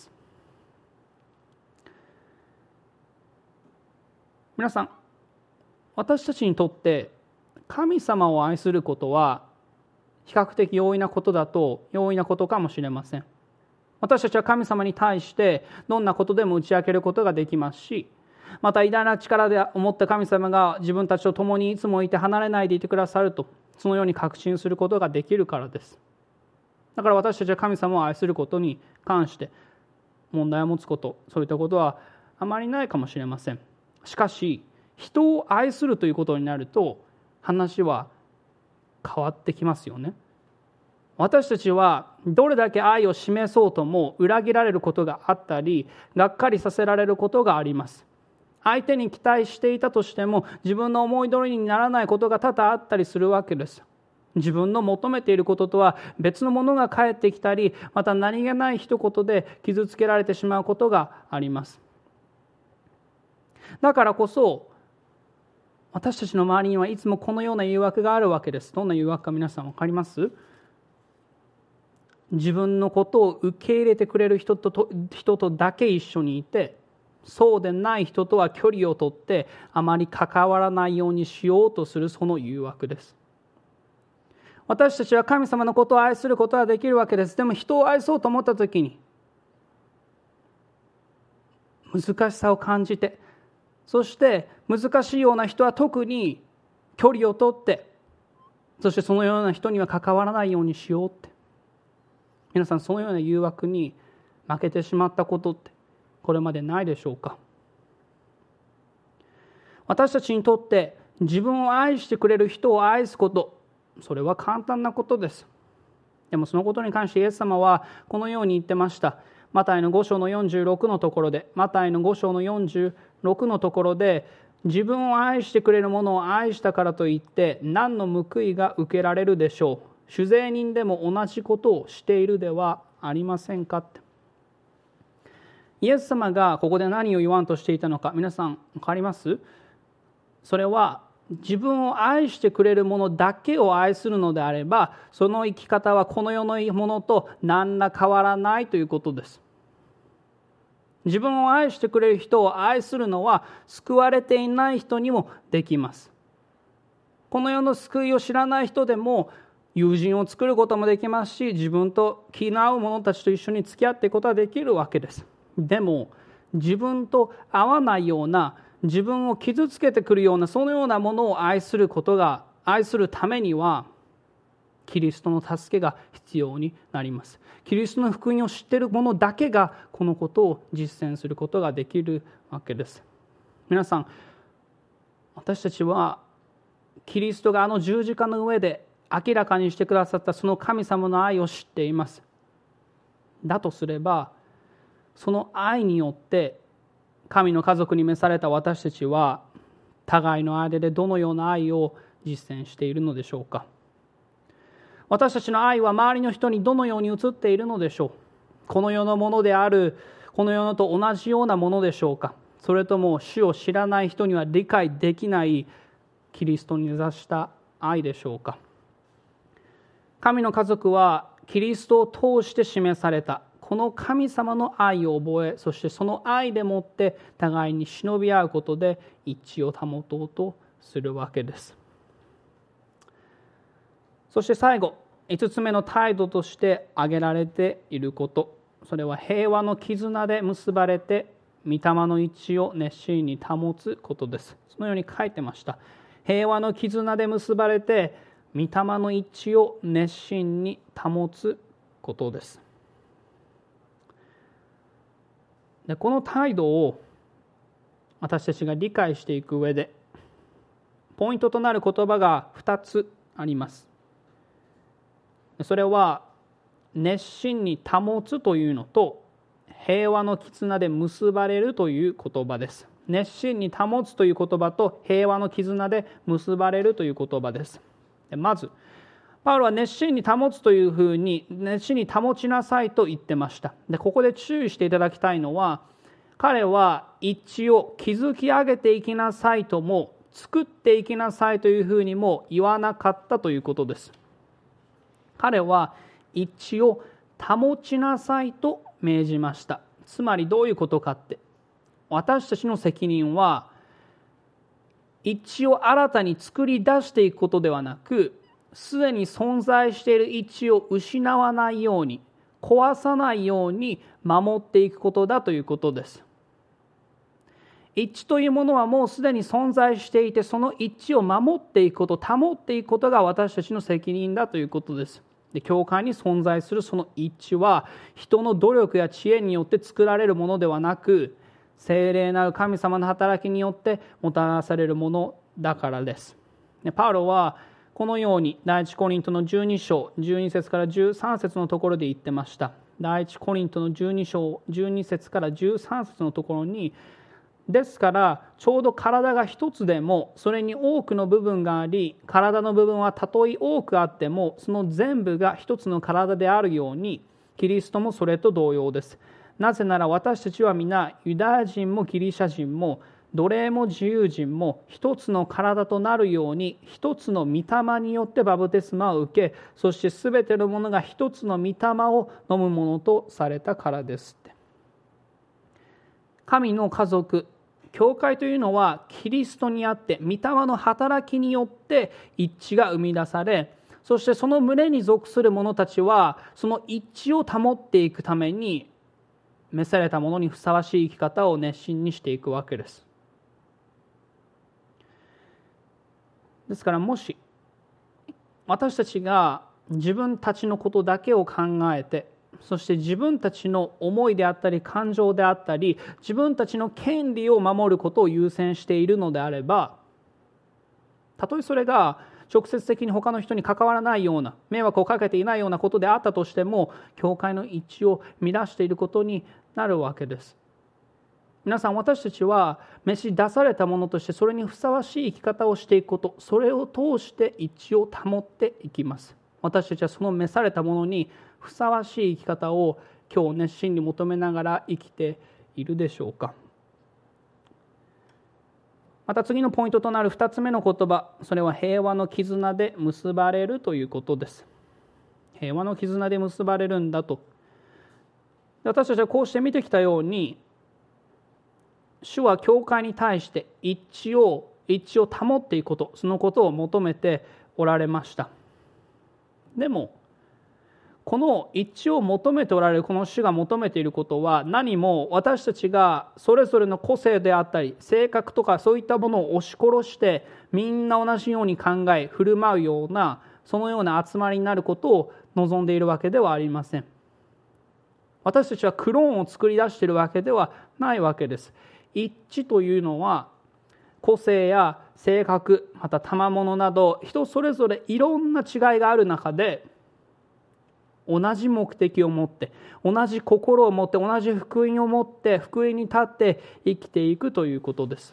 皆さん、私たちにとって神様を愛することは比較的容易なことだと容易なことかもしれません。私たちは神様に対してどんなことでも打ち明けることができますし、また偉大な力で思った神様が自分たちと共にいつもいて離れないでいてくださると、そのように確信することができるからです。だから私たちは神様を愛することに関して問題を持つこと、そういったことはあまりないかもしれません。しかし人を愛するということになると話は変わってきますよね。私たちはどれだけ愛を示そうとも裏切られることがあったり、がっかりさせられることがあります。相手に期待していたとしても自分の思い通りにならないことが多々あったりするわけです。自分の求めていることとは別のものが返ってきたり、また何気ない一言で傷つけられてしまうことがあります。だからこそ私たちの周りにはいつもこのような誘惑があるわけです。どんな誘惑か皆さん分かります？自分のことを受け入れてくれる人と、人とだけ一緒にいて、そうでない人とは距離をとってあまり関わらないようにしようとするその誘惑です。私たちは神様のことを愛することはできるわけです。でも人を愛そうと思ったときに難しさを感じて、そして難しいような人は特に距離をとって、そしてそのような人には関わらないようにしようって、皆さんそのような誘惑に負けてしまったことってこれまでないでしょうか？私たちにとって自分を愛してくれる人を愛すこと、それは簡単なことです。でもそのことに関してイエス様はこのように言ってました。マタイのご章のよんじゅうろくのところで、マタイのご章のよんじゅうろくのところで、自分を愛してくれる者を愛したからといって何の報いが受けられるでしょう。酒税人でも同じことをしているではありませんかって。イエス様がここで何を言わんとしていたのか、皆さん分かります？それは自分を愛してくれる者だけを愛するのであれば、その生き方はこの世のものと何ら変わらないということです。自分を愛してくれる人を愛するのは救われていない人にもできます。この世の救いを知らない人でも友人を作ることもできますし、自分と気の合う者たちと一緒に付き合っていくことはできるわけです。でも自分と合わないような、自分を傷つけてくるような、そのようなものを愛することが愛するためにはキリストの助けが必要になります。キリストの福音を知っている者だけがこのことを実践することができるわけです。皆さん、私たちはキリストがあの十字架の上で明らかにしてくださったその神様の愛を知っています。だとすれば、その愛によって神の家族に召された私たちは互いの間でどのような愛を実践しているのでしょうか？私たちの愛は周りの人にどのように映っているのでしょう？この世のものである、この世のと同じようなものでしょうか？それとも主を知らない人には理解できないキリストに根ざした愛でしょうか？神の家族はキリストを通して示されたこの神様の愛を覚え、そしてその愛でもって互いに忍び合うことで一致を保とうとするわけです。そして最後、いつつめの態度として挙げられていること、それは平和の絆で結ばれて御霊の一致を熱心に保つことです。そのように書いてました。平和の絆で結ばれて御霊の一致を熱心に保つことです。で、この態度を私たちが理解していく上でポイントとなる言葉がふたつあります。それは熱心に保つというのと平和の絆で結ばれるという言葉です。熱心に保つという言葉と平和の絆で結ばれるという言葉です。まずパウロは熱心に保つというふうに熱心に保ちなさいと言ってました。で、ここで注意していただきたいのは、彼は一致を築き上げていきなさいとも作っていきなさいというふうにも言わなかったということです。彼は一致を保ちなさいと命じました。つまりどういうことかって、私たちの責任は一致を新たに作り出していくことではなく、 すでに存在している一致を失わないように、壊さないように守っていくことだということです。一致というものはもうすでに存在していて、その一致を守っていくこと、保っていくことが私たちの責任だということです。で、教会に存在するその一致は、人の努力や知恵によって作られるものではなく、聖霊なる神様の働きによってもたらされるものだからです。で、パウロはこのように第一コリントのじゅうに章じゅうに節からじゅうさん節のところで言ってました。第一コリントのじゅうに章じゅうに節からじゅうさん節のところに、ですからちょうど体が一つでもそれに多くの部分があり、体の部分はたとえ多くあってもその全部が一つの体であるように、キリストもそれと同様です。なぜなら私たちは皆ユダヤ人もギリシャ人も奴隷も自由人も一つの体となるように、一つの御霊によってバプテスマを受け、そしてすべてのものが一つの御霊を飲むものとされたからですって。神の家族、教会というのはキリストにあって御霊の働きによって一致が生み出され、そしてその群れに属する者たちはその一致を保っていくために召されたものにふさわしい生き方を熱心にしていくわけです。ですからもし私たちが自分たちのことだけを考えて、そして自分たちの思いであったり感情であったり自分たちの権利を守ることを優先しているのであれば、たとえそれが直接的に他の人に関わらないような、迷惑をかけていないようなことであったとしても、教会の一致を乱していることになるわけです。皆さん、私たちは召し出されたものとしてそれにふさわしい生き方をしていくこと、それを通して一致を保っていきます。私たちはその召されたものにふさわしい生き方を今日熱心に求めながら生きているでしょうか。また次のポイントとなるふたつめの言葉、それは平和の絆で結ばれるということです。平和の絆で結ばれるんだと。私たちはこうして見てきたように、主は教会に対して一致を一致を保っていくこと、そのことを求めておられました。でもこの一致を求めておられるこの主が求めていることは、何も私たちがそれぞれの個性であったり性格とかそういったものを押し殺してみんな同じように考え振る舞うような、そのような集まりになることを望んでいるわけではありません。私たちはクローンを作り出しているわけではないわけです。一致というのは個性や性格、また賜物など人それぞれいろんな違いがある中で、同じ目的を持って同じ心を持って同じ福音を持って福音に立って生きていくということです。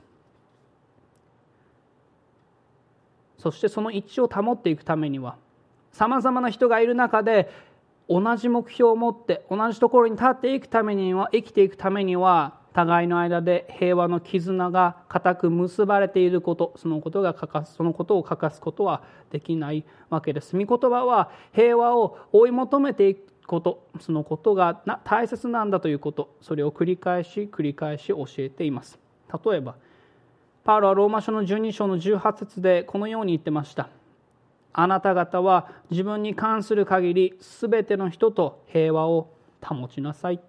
そしてその一致を保っていくためには、さまざまな人がいる中で同じ目標を持って同じところに立っていくためには生きていくためには互いの間で平和の絆が固く結ばれていること、そのことが欠かす、そのことを欠かすことはできないわけです。御言葉は平和を追い求めていくこと、そのことが大切なんだということ、それを繰り返し繰り返し教えています。例えばパウロはローマ書のじゅうに章のじゅうはち節でこのように言ってました。あなた方は自分に関する限りすべての人と平和を保ちなさいって。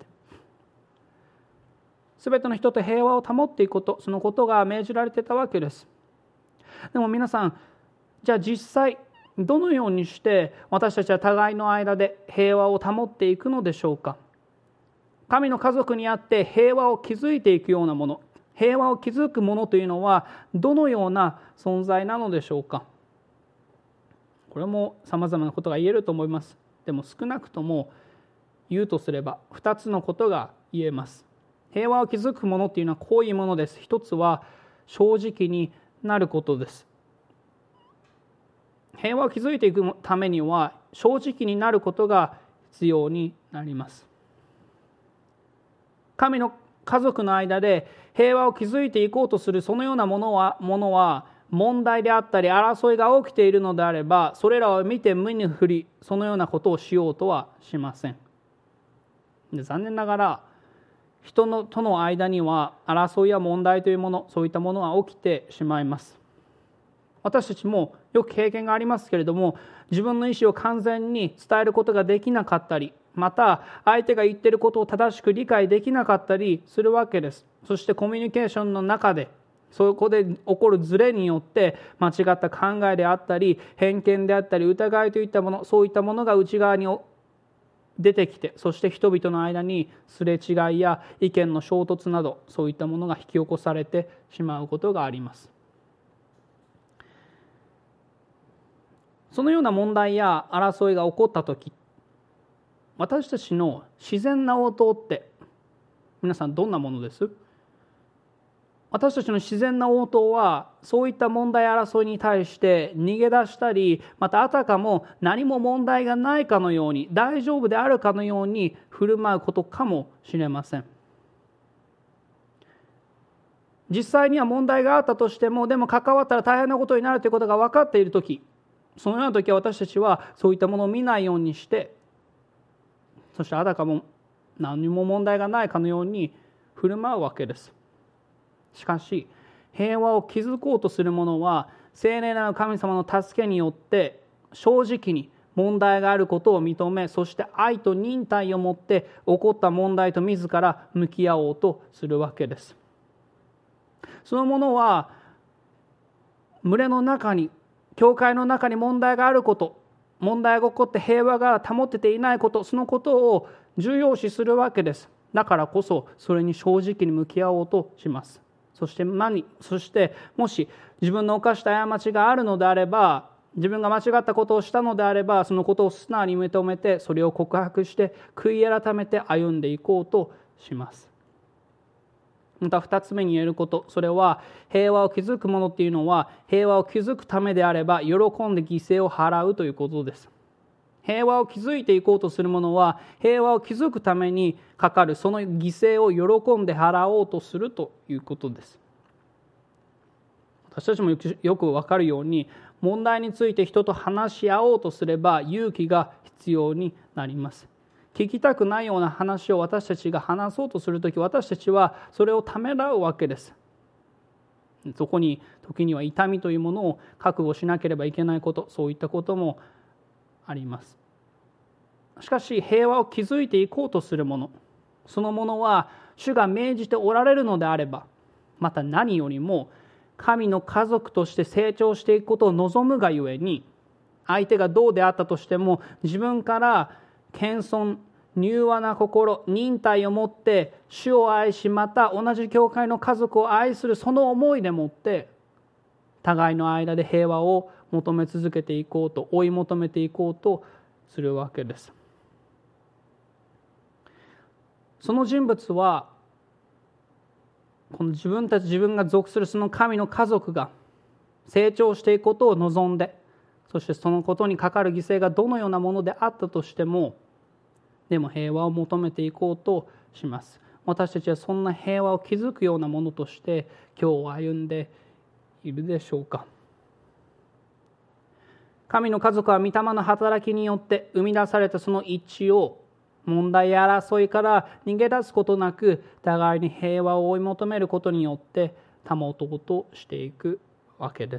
すべての人と平和を保っていくこと、そのことが命じられていたわけです。でも皆さん、じゃあ実際どのようにして私たちは互いの間で平和を保っていくのでしょうか。神の家族にあって平和を築いていくようなもの、平和を築くものというのはどのような存在なのでしょうか。これもさまざまなことが言えると思います。でも少なくとも言うとすればふたつのことが言えます。平和を築くものというのはこういうものです。一つは正直になることです。平和を築いていくためには正直になることが必要になります。神の家族の間で平和を築いていこうとするそのようなものは、ものは問題であったり争いが起きているのであれば、それらを見て見ぬふり、そのようなことをしようとはしません。で、残念ながら人のとの間には争いや問題というもの、そういったものは起きてしまいます。 私たちもよく経験がありますけれども、自分の意思を完全に伝えることができなかったり、また相手が言っていることを正しく理解できなかったりするわけです。そしてコミュニケーションの中でそこで起こるズレによって間違った考えであったり偏見であったり疑いといったもの、そういったものが内側に出てきて、そして人々の間にすれ違いや意見の衝突など、そういったものが引き起こされてしまうことがあります。そのような問題や争いが起こったとき、私たちの自然な応答って皆さんどんなものです？私たちの自然な応答は、そういった問題争いに対して逃げ出したり、またあたかも何も問題がないかのように、大丈夫であるかのように振る舞うことかもしれません。実際には問題があったとしても、でも関わったら大変なことになるということが分かっているとき、そのようなときは私たちはそういったものを見ないようにして、そしてあたかも何も問題がないかのように振る舞うわけです。しかし平和を築こうとする者は、聖霊なる神様の助けによって正直に問題があることを認め、そして愛と忍耐を持って起こった問題と自ら向き合おうとするわけです。その者は群れの中に、教会の中に問題があること、問題が起こって平和が保てていないこと、そのことを重要視するわけです。だからこそそれに正直に向き合おうとします。そして何そしてもし自分の犯した過ちがあるのであれば、自分が間違ったことをしたのであれば、そのことを素直に認めて、それを告白して悔い改めて歩んでいこうとします。また二つ目に言えること、それは平和を築くものっていうのは、平和を築くためであれば喜んで犠牲を払うということです。平和を築いていこうとする者は、平和を築くためにかかるその犠牲を喜んで払おうとするということです。私たちもよく分かるように、問題について人と話し合おうとすれば勇気が必要になります。聞きたくないような話を私たちが話そうとするとき、私たちはそれをためらうわけです。そこに時には痛みというものを覚悟しなければいけないこと、そういったこともあります。しかし平和を築いていこうとする者、そのものは主が命じておられるのであれば、また何よりも神の家族として成長していくことを望むがゆえに、相手がどうであったとしても自分から謙遜、柔和な心、忍耐を持って主を愛し、また同じ教会の家族を愛するその思いでもって互いの間で平和を求め続けていこうと、追い求めていこうとするわけです。その人物はこの自分たち自分が属するその神の家族が成長していくことを望んで、そしてそのことにかかる犠牲がどのようなものであったとしても、でも平和を求めていこうとします。私たちはそんな平和を築くようなものとして今日を歩んでいるでしょうか。神の家族は御霊の働きによって生み出されたその一致を、問題や争いから逃げ出すことなく互いに平和を追い求めることによって保とうとしていくわけです。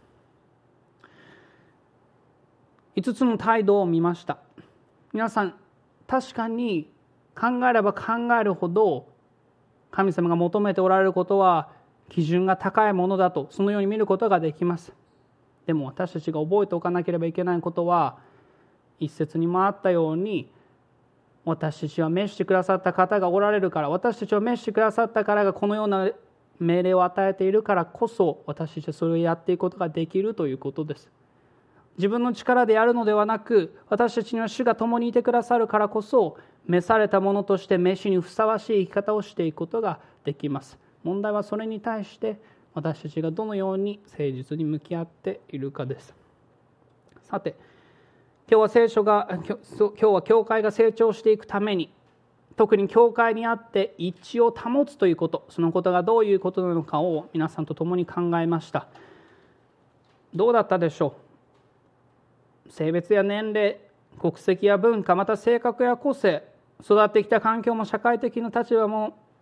五つの態度を見ました。皆さん、確かに考えれば考えるほど神様が求めておられることは基準が高いものだと、そのように見ることができます。でも私たちが覚えておかなければいけないことは、一節にもあったように、私たちは召してくださった方がおられるから、私たちを召してくださったからがこのような命令を与えているからこそ、私たちはそれをやっていくことができるということです。自分の力でやるのではなく、私たちには主が共にいてくださるからこそ、召された者として召しにふさわしい生き方をしていくことができます。問題はそれに対して私たちがどのように誠実に向き合っているかです。さて、今日は聖書が今日は教会が成長していくために、特に教会にあって一致を保つということ、そのことがどういうことなのかを皆さんと共に考えました。どうだったでしょう。性別や年齢、国籍や文化、また性格や個性、育ってきた環境も社会的な立場も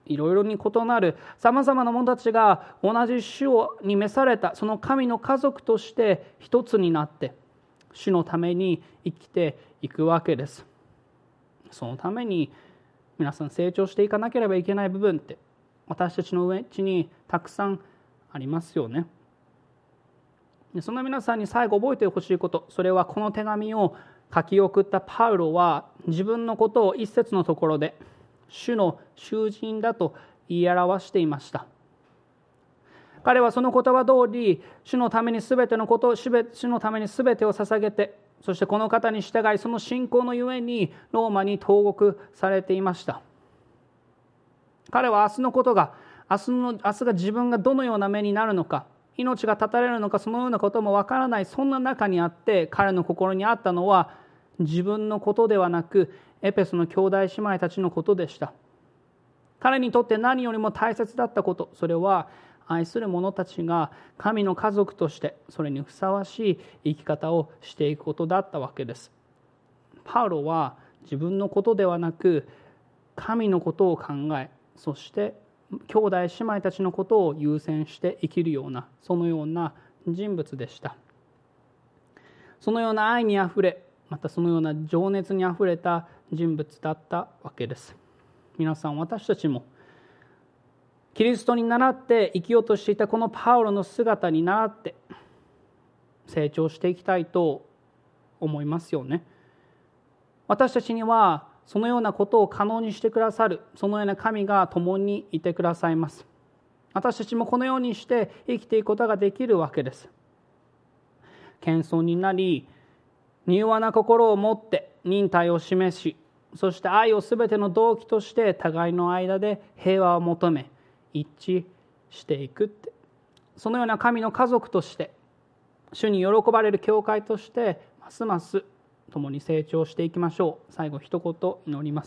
いろいろに異なるさまざまな者たちが同じ主に召されたその神の家族として一つになって主のために生きていくわけです。そのために皆さん成長していかなければいけない部分って私たちのうちにたくさんありますよね。その皆さんに最後覚えてほしいこと、それはこの手紙を書き送ったパウロは自分のことを一節のところで主の囚人だと言い表していました。彼はその言葉通り主のために全てのことを主のために全てを捧げて、そしてこの方に従いその信仰のゆえにローマに投獄されていました。彼は明日のことが明日の明日が自分がどのような目になるのか、命が絶たれるのか、そのようなこともわからない、そんな中にあって彼の心にあったのは自分のことではなくエペソの兄弟姉妹たちのことでした。彼にとって何よりも大切だったこと、それは愛する者たちが神の家族としてそれにふさわしい生き方をしていくことだったわけです。パウロは自分のことではなく神のことを考え、そして兄弟姉妹たちのことを優先して生きるような、そのような人物でした。そのような愛にあふれ、またそのような情熱にあふれた人物だったわけです。皆さん、私たちもキリストに倣って生きようとしていたこのパウロの姿に倣って成長していきたいと思いますよね。私たちにはそのようなことを可能にしてくださる、そのような神が共にいてくださいます。私たちもこのようにして生きていくことができるわけです。謙遜になり、柔和な心を持って忍耐を示し、そして愛をすべての動機として互いの間で平和を求め一致していくって、そのような神の家族として主に喜ばれる教会としてますます共に成長していきましょう。最後一言祈ります。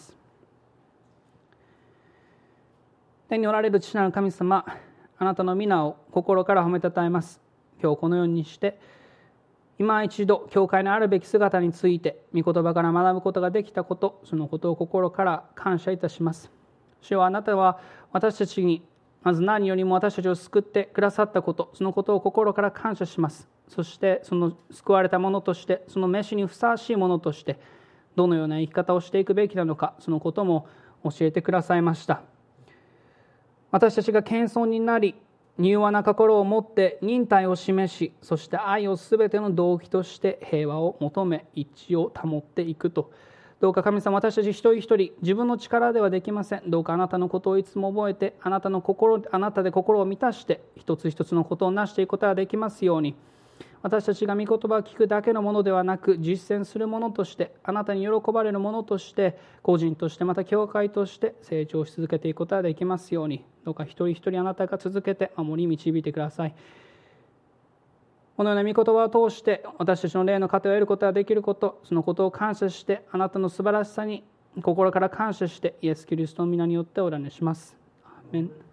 天におられる父なる神様、あなたの皆を心から褒めたたえます。今日このようにして今一度教会のあるべき姿について御言葉から学ぶことができたこと、そのことを心から感謝いたします。主よ、あなたは私たちにまず何よりも私たちを救ってくださったこと、そのことを心から感謝します。そしてその救われたものとして、その召しにふさわしいものとしてどのような生き方をしていくべきなのか、そのことも教えてくださいました。私たちが謙遜になり、柔和な心を持って忍耐を示し、そして愛をすべての動機として平和を求め一致を保っていくと。どうか神様、私たち一人一人自分の力ではできません。どうかあなたのことをいつも覚えて、あなたの心、あなたで心を満たして一つ一つのことを成していくことができますように、私たちが御言葉を聞くだけのものではなく、実践するものとして、あなたに喜ばれるものとして、個人としてまた教会として成長し続けていくことができますように、どうか一人一人あなたが続けて守り導いてください。このような御言葉を通して私たちの霊の糧を得ることができること、そのことを感謝して、あなたの素晴らしさに心から感謝して、イエス・キリストの皆によってお祈りします。アーメン。